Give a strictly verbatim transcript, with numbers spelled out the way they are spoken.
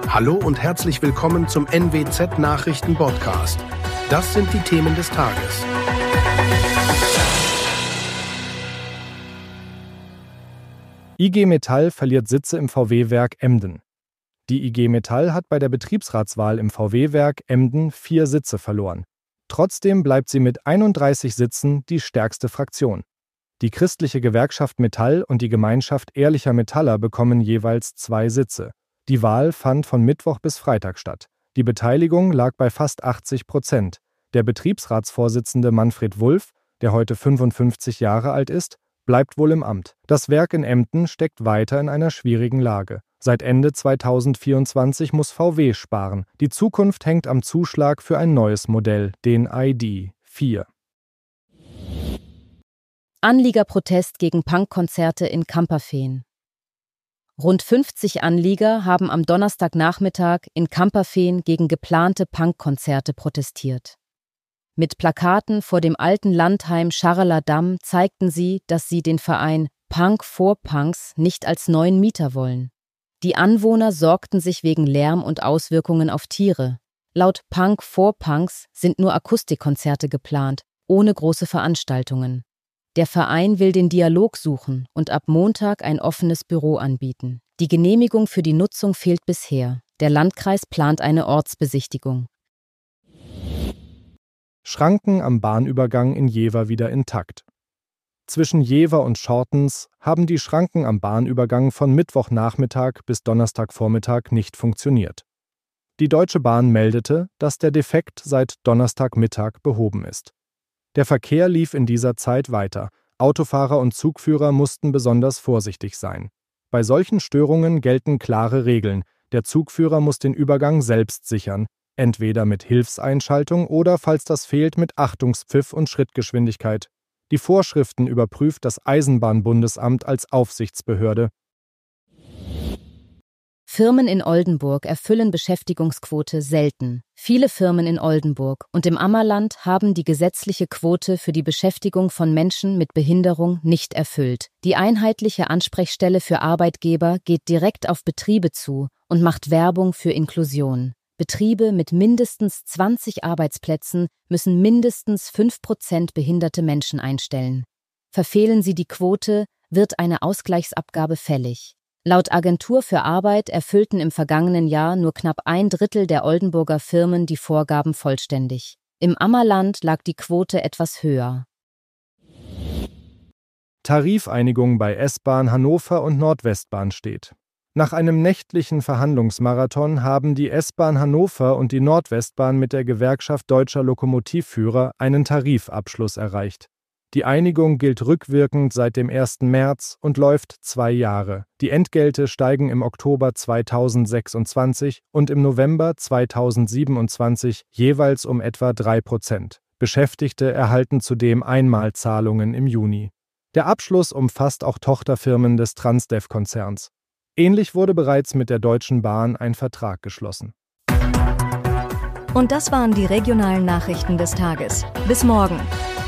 Hallo und herzlich willkommen zum N W Z-Nachrichten-Podcast. Das sind die Themen des Tages. I G Metall verliert Sitze im V W-Werk Emden. Die I G Metall hat bei der Betriebsratswahl im V W-Werk Emden vier Sitze verloren. Trotzdem bleibt sie mit einunddreißig Sitzen die stärkste Fraktion. Die christliche Gewerkschaft Metall und die Gemeinschaft Ehrlicher Metaller bekommen jeweils zwei Sitze. Die Wahl fand von Mittwoch bis Freitag statt. Die Beteiligung lag bei fast achtzig Prozent. Der Betriebsratsvorsitzende Manfred Wulff, der heute fünfundfünfzig Jahre alt ist, bleibt wohl im Amt. Das Werk in Emden steckt weiter in einer schwierigen Lage. Seit Ende zweitausendvierundzwanzig muss V W sparen. Die Zukunft hängt am Zuschlag für ein neues Modell, den I D vier. Anliegerprotest gegen Punkkonzerte in Kamperfehn. Rund fünfzig Anlieger haben am Donnerstagnachmittag in Kamperfehn gegen geplante Punkkonzerte protestiert. Mit Plakaten vor dem alten Landheim Scharreler Damm zeigten sie, dass sie den Verein Punk for Punks nicht als neuen Mieter wollen. Die Anwohner sorgten sich wegen Lärm und Auswirkungen auf Tiere. Laut Punk for Punks sind nur Akustikkonzerte geplant, ohne große Veranstaltungen. Der Verein will den Dialog suchen und ab Montag ein offenes Büro anbieten. Die Genehmigung für die Nutzung fehlt bisher. Der Landkreis plant eine Ortsbesichtigung. Schranken am Bahnübergang in Jever wieder intakt. Zwischen Jever und Schortens haben die Schranken am Bahnübergang von Mittwochnachmittag bis Donnerstagvormittag nicht funktioniert. Die Deutsche Bahn meldete, dass der Defekt seit Donnerstagmittag behoben ist. Der Verkehr lief in dieser Zeit weiter. Autofahrer und Zugführer mussten besonders vorsichtig sein. Bei solchen Störungen gelten klare Regeln. Der Zugführer muss den Übergang selbst sichern, entweder mit Hilfseinschaltung oder, falls das fehlt, mit Achtungspfiff und Schrittgeschwindigkeit. Die Vorschriften überprüft das Eisenbahnbundesamt als Aufsichtsbehörde. Firmen in Oldenburg erfüllen Beschäftigungsquote selten. Viele Firmen in Oldenburg und im Ammerland haben die gesetzliche Quote für die Beschäftigung von Menschen mit Behinderung nicht erfüllt. Die einheitliche Ansprechstelle für Arbeitgeber geht direkt auf Betriebe zu und macht Werbung für Inklusion. Betriebe mit mindestens zwanzig Arbeitsplätzen müssen mindestens fünf Prozent behinderte Menschen einstellen. Verfehlen sie die Quote, wird eine Ausgleichsabgabe fällig. Laut Agentur für Arbeit erfüllten im vergangenen Jahr nur knapp ein Drittel der Oldenburger Firmen die Vorgaben vollständig. Im Ammerland lag die Quote etwas höher. Tarifeinigung bei S-Bahn Hannover und Nordwestbahn steht. Nach einem nächtlichen Verhandlungsmarathon haben die S-Bahn Hannover und die Nordwestbahn mit der Gewerkschaft Deutscher Lokomotivführer einen Tarifabschluss erreicht. Die Einigung gilt rückwirkend seit dem ersten März und läuft zwei Jahre. Die Entgelte steigen im Oktober zweitausendsechsundzwanzig und im November zweitausendsiebenundzwanzig jeweils um etwa drei Prozent. Beschäftigte erhalten zudem Einmalzahlungen im Juni. Der Abschluss umfasst auch Tochterfirmen des Transdev-Konzerns. Ähnlich wurde bereits mit der Deutschen Bahn ein Vertrag geschlossen. Und das waren die regionalen Nachrichten des Tages. Bis morgen.